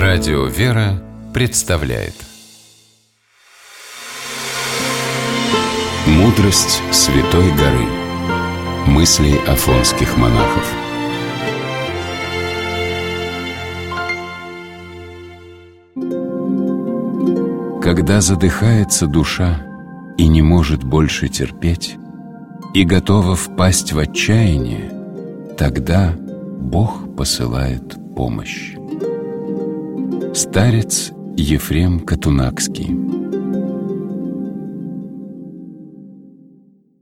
Радио «Вера» представляет «Мудрость Святой горы». Мысли афонских монахов. Когда задыхается душа и не может больше терпеть, и готова впасть в отчаяние, тогда Бог посылает помощь. Старец Ефрем Катунакский.